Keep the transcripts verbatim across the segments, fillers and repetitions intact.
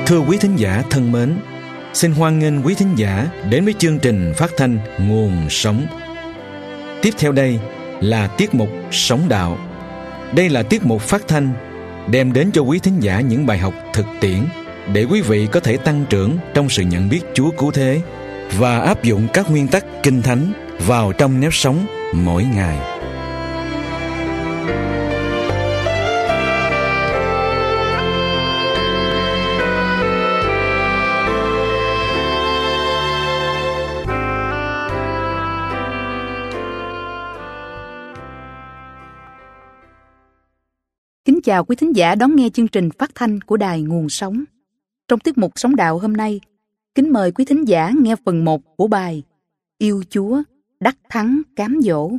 Thưa quý thính giả thân mến, xin hoan nghênh quý thính giả đến với chương trình phát thanh Nguồn Sống. Tiếp theo đây là tiết mục Sống Đạo. Đây là tiết mục phát thanh đem đến cho quý thính giả những bài học thực tiễn để quý vị có thể tăng trưởng trong sự nhận biết Chúa cứu thế và áp dụng các nguyên tắc Kinh Thánh vào trong nếp sống mỗi ngày. Kính chào quý thính giả đón nghe chương trình phát thanh của Đài Nguồn Sống. Trong tiết mục Sống Đạo hôm nay, kính mời quý thính giả nghe phần một của bài Yêu Chúa, đắc thắng cám dỗ.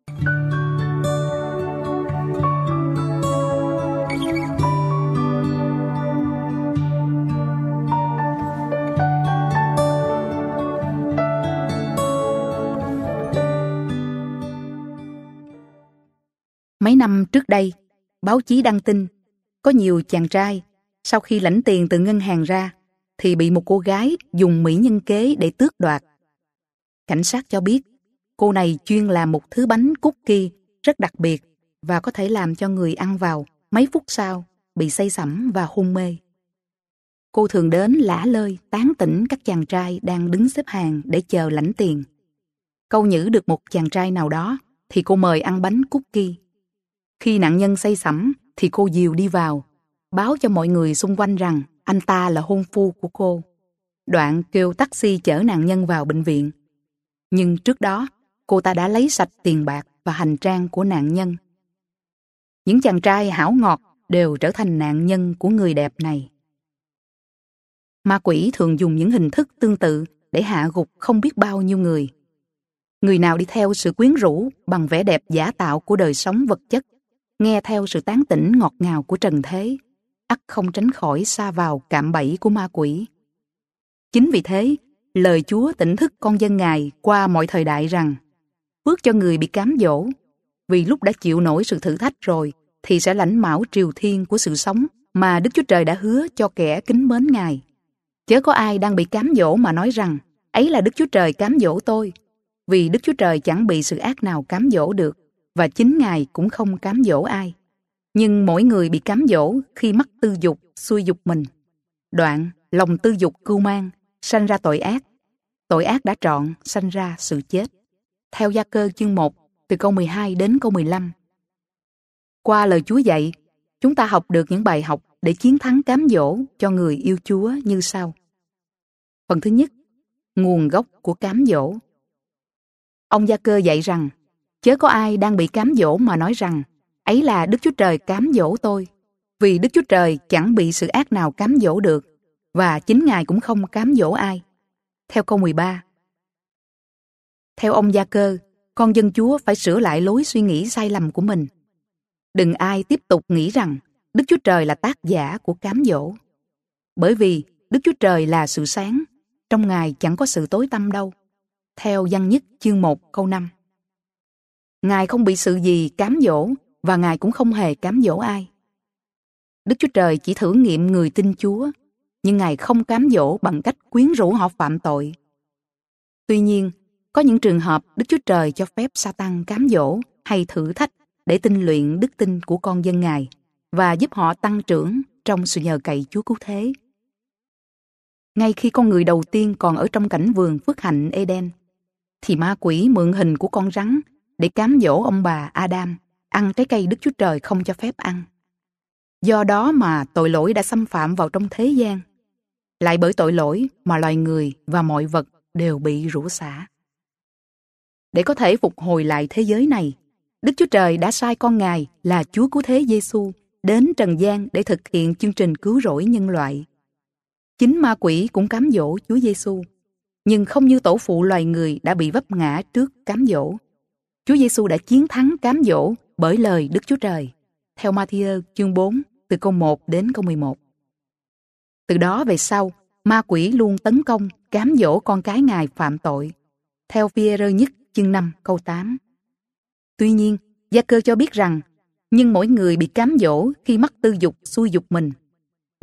Mấy năm trước đây, báo chí đăng tin có nhiều chàng trai sau khi lãnh tiền từ ngân hàng ra thì bị một cô gái dùng mỹ nhân kế để tước đoạt. Cảnh sát cho biết cô này chuyên làm một thứ bánh cookie rất đặc biệt và có thể làm cho người ăn vào mấy phút sau bị say sẩm và hôn mê. Cô thường đến lả lơi tán tỉnh các chàng trai đang đứng xếp hàng để chờ lãnh tiền. Câu nhử được một chàng trai nào đó thì cô mời ăn bánh cookie. Khi nạn nhân say sẩm thì cô dìu đi vào, báo cho mọi người xung quanh rằng anh ta là hôn phu của cô. Đoạn kêu taxi chở nạn nhân vào bệnh viện. Nhưng trước đó, cô ta đã lấy sạch tiền bạc và hành trang của nạn nhân. Những chàng trai hảo ngọt đều trở thành nạn nhân của người đẹp này. Ma quỷ thường dùng những hình thức tương tự để hạ gục không biết bao nhiêu người. Người nào đi theo sự quyến rũ bằng vẻ đẹp giả tạo của đời sống vật chất, nghe theo sự tán tỉnh ngọt ngào của trần thế, ắt không tránh khỏi sa vào cạm bẫy của ma quỷ. Chính vì thế, lời Chúa tỉnh thức con dân Ngài qua mọi thời đại rằng phước cho người bị cám dỗ, vì lúc đã chịu nổi sự thử thách rồi thì sẽ lãnh mão triều thiên của sự sống mà Đức Chúa Trời đã hứa cho kẻ kính mến Ngài. Chớ có ai đang bị cám dỗ mà nói rằng ấy là Đức Chúa Trời cám dỗ tôi, vì Đức Chúa Trời chẳng bị sự ác nào cám dỗ được, và chính Ngài cũng không cám dỗ ai. Nhưng mỗi người bị cám dỗ khi mắc tư dục xuôi dục mình. Đoạn lòng tư dục cưu mang sanh ra tội ác. Tội ác đã trọn sanh ra sự chết. Theo Gia Cơ chương một từ câu mười hai đến câu mười lăm. Qua lời Chúa dạy, chúng ta học được những bài học để chiến thắng cám dỗ cho người yêu Chúa như sau. Phần thứ nhất, nguồn gốc của cám dỗ. Ông Gia Cơ dạy rằng chớ có ai đang bị cám dỗ mà nói rằng ấy là Đức Chúa Trời cám dỗ tôi, vì Đức Chúa Trời chẳng bị sự ác nào cám dỗ được, và chính Ngài cũng không cám dỗ ai. Theo câu mười ba. Theo ông Gia Cơ, con dân Chúa phải sửa lại lối suy nghĩ sai lầm của mình. Đừng ai tiếp tục nghĩ rằng Đức Chúa Trời là tác giả của cám dỗ. Bởi vì Đức Chúa Trời là sự sáng, trong Ngài chẳng có sự tối tăm đâu. Theo Giăng Nhất chương một câu năm. Ngài không bị sự gì cám dỗ và Ngài cũng không hề cám dỗ ai. Đức Chúa Trời chỉ thử nghiệm người tin Chúa, nhưng Ngài không cám dỗ bằng cách quyến rũ họ phạm tội. Tuy nhiên, có những trường hợp Đức Chúa Trời cho phép Sa-tan cám dỗ hay thử thách để tinh luyện đức tin của con dân Ngài và giúp họ tăng trưởng trong sự nhờ cậy Chúa cứu thế. Ngay khi con người đầu tiên còn ở trong cảnh vườn phước hạnh Eden, thì ma quỷ mượn hình của con rắn để cám dỗ ông bà Adam ăn trái cây Đức Chúa Trời không cho phép ăn. Do đó mà tội lỗi đã xâm phạm vào trong thế gian. Lại bởi tội lỗi mà loài người và mọi vật đều bị rủa xả. Để có thể phục hồi lại thế giới này, Đức Chúa Trời đã sai con Ngài là Chúa cứu thế Giê-xu đến trần gian để thực hiện chương trình cứu rỗi nhân loại. Chính ma quỷ cũng cám dỗ Chúa Giê-xu, nhưng không như tổ phụ loài người đã bị vấp ngã trước cám dỗ. Chúa Giê-xu đã chiến thắng cám dỗ bởi lời Đức Chúa Trời. Theo Ma-thi-ơ chương bốn từ câu một đến câu mười một. Từ đó về sau, ma quỷ luôn tấn công, cám dỗ con cái Ngài phạm tội. Theo Phi-e-rơ nhất chương năm câu tám. Tuy nhiên, Gia Cơ cho biết rằng nhưng mỗi người bị cám dỗ khi mắc tư dục xuôi dục mình.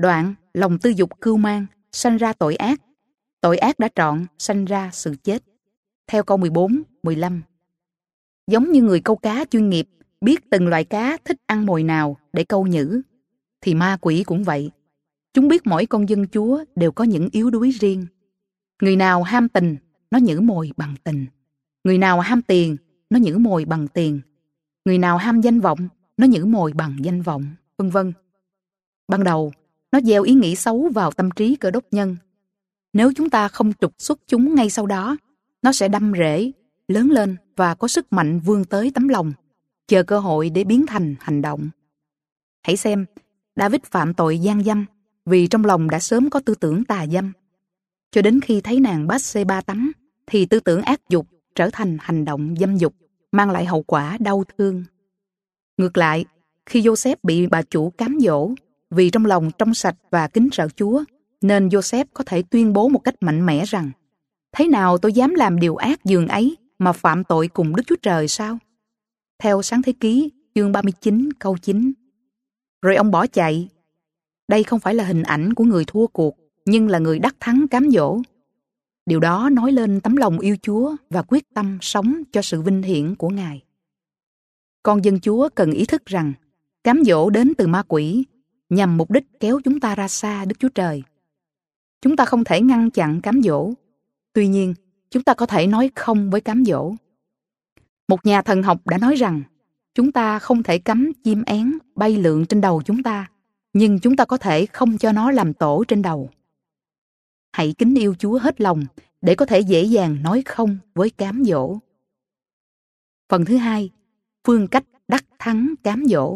Đoạn, lòng tư dục cưu mang, sanh ra tội ác. Tội ác đã trọn, sanh ra sự chết. Theo câu mười bốn, mười lăm. Giống như người câu cá chuyên nghiệp biết từng loại cá thích ăn mồi nào để câu nhử, thì ma quỷ cũng vậy. Chúng biết mỗi con dân Chúa đều có những yếu đuối riêng. Người nào ham tình, nó nhử mồi bằng tình. Người nào ham tiền, nó nhử mồi bằng tiền. Người nào ham danh vọng, nó nhử mồi bằng danh vọng, vân vân. Ban đầu, nó gieo ý nghĩ xấu vào tâm trí Cơ Đốc nhân. Nếu chúng ta không trục xuất chúng ngay sau đó, nó sẽ đâm rễ, lớn lên và có sức mạnh vươn tới tấm lòng, chờ cơ hội để biến thành hành động. Hãy xem, David phạm tội gian dâm vì trong lòng đã sớm có tư tưởng tà dâm. Cho đến khi thấy nàng Bát-sê-ba tắm, thì tư tưởng ác dục trở thành hành động dâm dục, mang lại hậu quả đau thương. Ngược lại, khi Joseph bị bà chủ cám dỗ, vì trong lòng trong sạch và kính sợ Chúa, nên Joseph có thể tuyên bố một cách mạnh mẽ rằng: thế nào tôi dám làm điều ác dường ấy mà phạm tội cùng Đức Chúa Trời sao? Theo Sáng Thế Ký, chương ba mươi chín, câu chín. Rồi ông bỏ chạy. Đây không phải là hình ảnh của người thua cuộc, nhưng là người đắc thắng cám dỗ. Điều đó nói lên tấm lòng yêu Chúa và quyết tâm sống cho sự vinh hiển của Ngài. Con dân Chúa cần ý thức rằng cám dỗ đến từ ma quỷ nhằm mục đích kéo chúng ta ra xa Đức Chúa Trời. Chúng ta không thể ngăn chặn cám dỗ. Tuy nhiên, chúng ta có thể nói không với cám dỗ. Một nhà thần học đã nói rằng chúng ta không thể cấm chim én bay lượn trên đầu chúng ta, nhưng chúng ta có thể không cho nó làm tổ trên đầu. Hãy kính yêu Chúa hết lòng để có thể dễ dàng nói không với cám dỗ. Phần thứ hai, phương cách đắc thắng cám dỗ.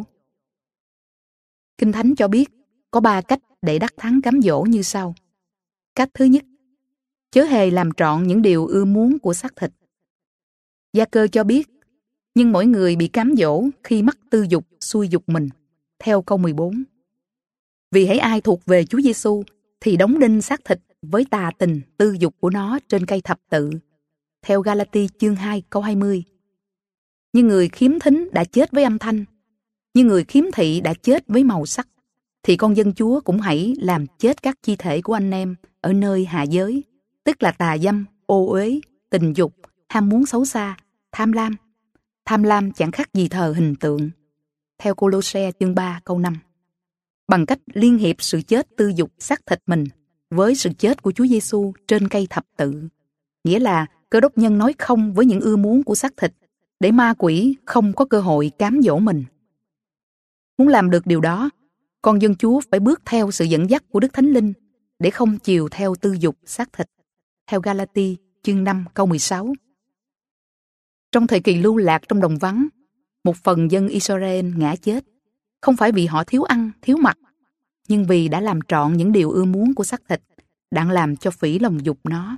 Kinh Thánh cho biết có ba cách để đắc thắng cám dỗ như sau. Cách thứ nhất, chớ hề làm trọn những điều ưa muốn của xác thịt. Gia-cơ cho biết, nhưng mỗi người bị cám dỗ khi mắc tư dục xuôi dục mình. Theo câu mười bốn. Vì hễ ai thuộc về Chúa Giêsu thì đóng đinh xác thịt với tà tình tư dục của nó trên cây thập tự. Theo Ga-la-ti chương hai câu hai mươi. Như người khiếm thính đã chết với âm thanh, như người khiếm thị đã chết với màu sắc, thì con dân Chúa cũng hãy làm chết các chi thể của anh em ở nơi hạ giới, tức là tà dâm, ô uế, tình dục, ham muốn xấu xa, tham lam. Tham lam chẳng khác gì thờ hình tượng. Theo Cô-lô-se chương ba câu năm. Bằng cách liên hiệp sự chết tư dục xác thịt mình với sự chết của Chúa Giêsu trên cây thập tự. Nghĩa là Cơ Đốc nhân nói không với những ưa muốn của xác thịt để ma quỷ không có cơ hội cám dỗ mình. Muốn làm được điều đó, con dân Chúa phải bước theo sự dẫn dắt của Đức Thánh Linh để không chiều theo tư dục xác thịt. Theo Ga-la-ti chương năm câu mười sáu. Trong thời kỳ lưu lạc trong đồng vắng, một phần dân Israel ngã chết, không phải vì họ thiếu ăn, thiếu mặc, nhưng vì đã làm trọn những điều ưa muốn của xác thịt, đang làm cho phỉ lòng dục nó.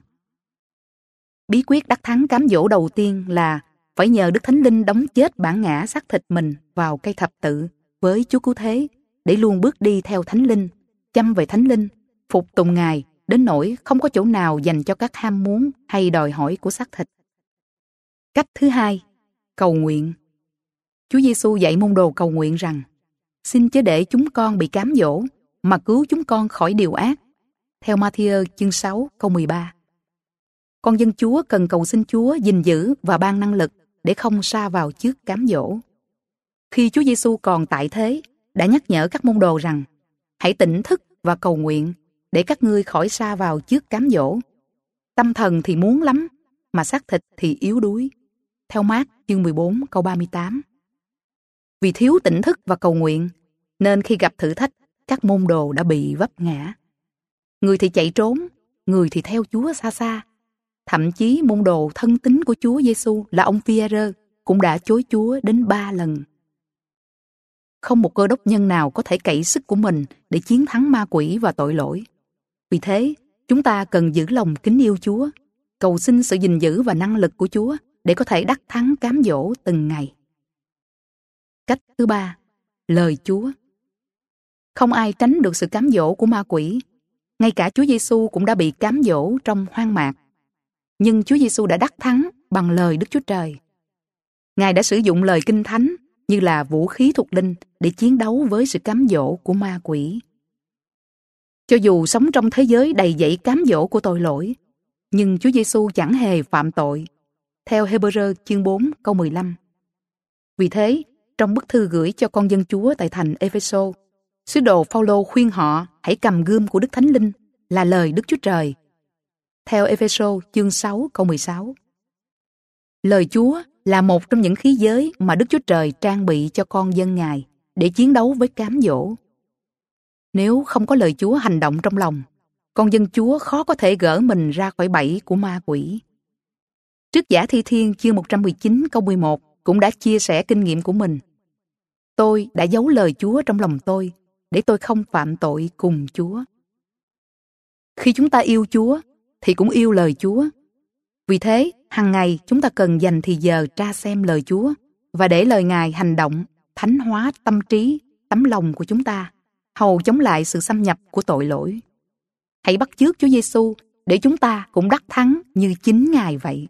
Bí quyết đắc thắng cám dỗ đầu tiên là phải nhờ Đức Thánh Linh đóng chết bản ngã xác thịt mình vào cây thập tự với Chúa Cứu Thế, để luôn bước đi theo Thánh Linh, chăm về Thánh Linh, phục tùng Ngài đến nỗi không có chỗ nào dành cho các ham muốn hay đòi hỏi của xác thịt. Cách thứ hai, cầu nguyện. Chúa Giêsu dạy môn đồ cầu nguyện rằng: xin chớ để chúng con bị cám dỗ, mà cứu chúng con khỏi điều ác. Theo Ma-thi-ơ chương sáu câu mười ba. Con dân Chúa cần cầu xin Chúa gìn giữ và ban năng lực để không sa vào trước cám dỗ. Khi Chúa Giêsu còn tại thế, đã nhắc nhở các môn đồ rằng: hãy tỉnh thức và cầu nguyện để các ngươi khỏi sa vào trước cám dỗ. Tâm thần thì muốn lắm, mà xác thịt thì yếu đuối. Theo Mác chương mười bốn câu ba mươi tám. Vì thiếu tỉnh thức và cầu nguyện, nên khi gặp thử thách, các môn đồ đã bị vấp ngã. Người thì chạy trốn, người thì theo Chúa xa xa. Thậm chí môn đồ thân tín của Chúa Giêsu là ông Phi-e-rơ cũng đã chối Chúa đến ba lần. Không một cơ đốc nhân nào có thể cậy sức của mình để chiến thắng ma quỷ và tội lỗi. Vì thế, chúng ta cần giữ lòng kính yêu Chúa, cầu xin sự gìn giữ và năng lực của Chúa để có thể đắc thắng cám dỗ từng ngày. Cách thứ ba, lời Chúa. Không ai tránh được sự cám dỗ của ma quỷ. Ngay cả Chúa Giêsu cũng đã bị cám dỗ trong hoang mạc. Nhưng Chúa Giêsu đã đắc thắng bằng lời Đức Chúa Trời. Ngài đã sử dụng lời Kinh Thánh như là vũ khí thuộc linh để chiến đấu với sự cám dỗ của ma quỷ. Cho dù sống trong thế giới đầy dẫy cám dỗ của tội lỗi, nhưng Chúa Giêsu chẳng hề phạm tội, theo Hebrew chương bốn câu mười lăm. Vì thế, trong bức thư gửi cho con dân Chúa tại thành Ê-phê-sô, sứ đồ Phao-lô khuyên họ hãy cầm gươm của Đức Thánh Linh là lời Đức Chúa Trời. Theo Ê-phê-sô chương sáu câu mười sáu. Lời Chúa là một trong những khí giới mà Đức Chúa Trời trang bị cho con dân Ngài để chiến đấu với cám dỗ. Nếu không có lời Chúa hành động trong lòng, con dân Chúa khó có thể gỡ mình ra khỏi bẫy của ma quỷ. Trước Giả Thi Thiên chương một trăm mười chín câu mười một cũng đã chia sẻ kinh nghiệm của mình. Tôi đã giấu lời Chúa trong lòng tôi để tôi không phạm tội cùng Chúa. Khi chúng ta yêu Chúa thì cũng yêu lời Chúa. Vì thế, hàng ngày chúng ta cần dành thì giờ tra xem lời Chúa và để lời Ngài hành động, thánh hóa tâm trí, tấm lòng của chúng ta, hầu chống lại sự xâm nhập của tội lỗi. Hãy bắt chước Chúa Giêsu để chúng ta cũng đắc thắng như chính Ngài vậy.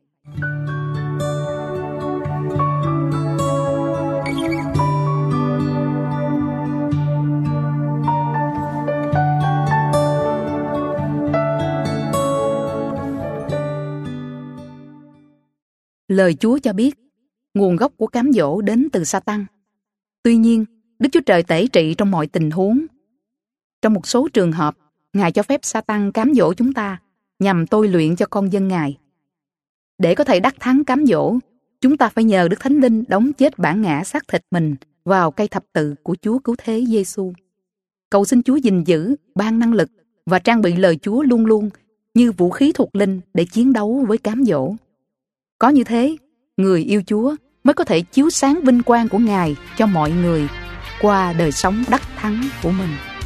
Lời Chúa cho biết, nguồn gốc của cám dỗ đến từ Sa-tan. Tuy nhiên, Đức Chúa Trời tể trị trong mọi tình huống. Trong một số trường hợp, Ngài cho phép Sa-tan cám dỗ chúng ta nhằm tôi luyện cho con dân Ngài. Để có thể đắc thắng cám dỗ, chúng ta phải nhờ Đức Thánh Linh đóng chết bản ngã xác thịt mình vào cây thập tự của Chúa Cứu Thế Giêsu. Cầu xin Chúa gìn giữ, ban năng lực và trang bị lời Chúa luôn luôn như vũ khí thuộc linh để chiến đấu với cám dỗ. Có như thế, người yêu Chúa mới có thể chiếu sáng vinh quang của Ngài cho mọi người qua đời sống đắc thắng của mình.